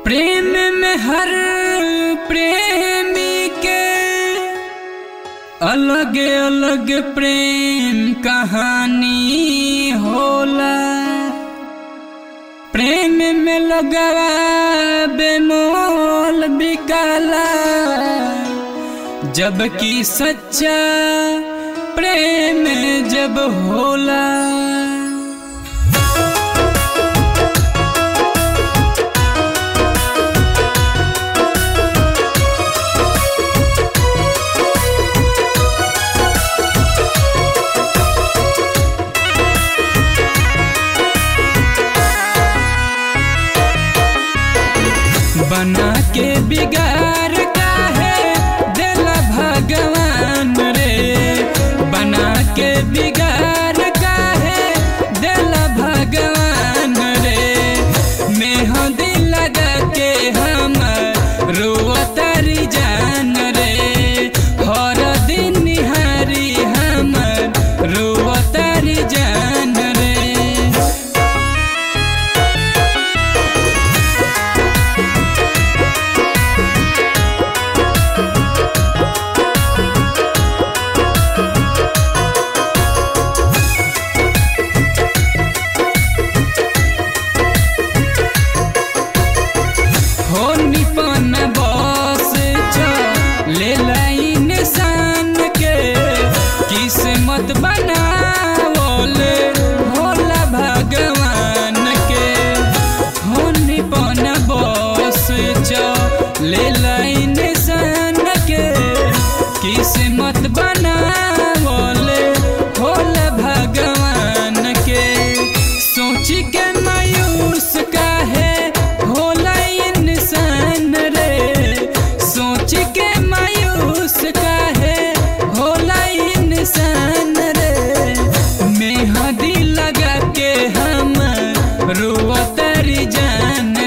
प्रेम में हर प्रेमी के अलग अलग प्रेम कहानी होला। प्रेम में लगवा बेमोल बिकाला, जबकि सच्चा प्रेम जब होला। बना के बिगाड़ काहे देला भगवान रे, बना के बिगाड़ काहे देला भगवान रे। मेहंदी लगा के हम रोवतारी जान रे, हर दिन निहारी हम रोवतारी जान रे। किस्मत बनावले होला भगवान के, होनी पन बस ले लाइन सन के। किस्मत बनावले होला भगवान के, सोच के मायूस काहे होला इंसान रे। सोच के मायूस काहे होला इंसान रे। मेहंदी लगा के हम रोवतारी जान